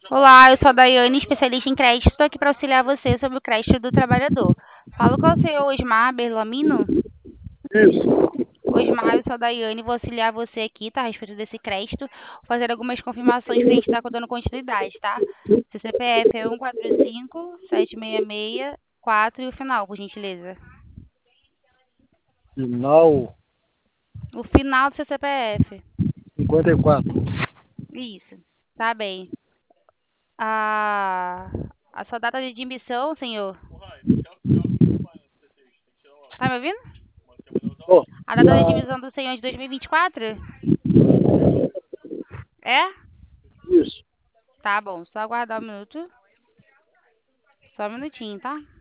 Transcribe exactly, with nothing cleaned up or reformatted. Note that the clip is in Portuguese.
Olá, eu sou a Daiane, especialista em crédito. Estou aqui para auxiliar você sobre o crédito do trabalhador. Falo com o senhor Osmar Berlamino. Isso. Osmar, eu sou a Daiane, vou auxiliar você aqui, tá? A respeito desse crédito. Fazer algumas confirmações para a gente estar dando continuidade, tá? Seu C P F é um quatro cinco sete seis seis quatro e o final, por gentileza. Final O final do seu C P F. cinquenta e quatro. Isso. Tá bem. A, a sua data de admissão, senhor? Tá me ouvindo? Ó, A data de admissão do senhor é de dois mil e vinte e quatro? É? isso. Tá bom, só aguardar um minuto. Só um minutinho, tá?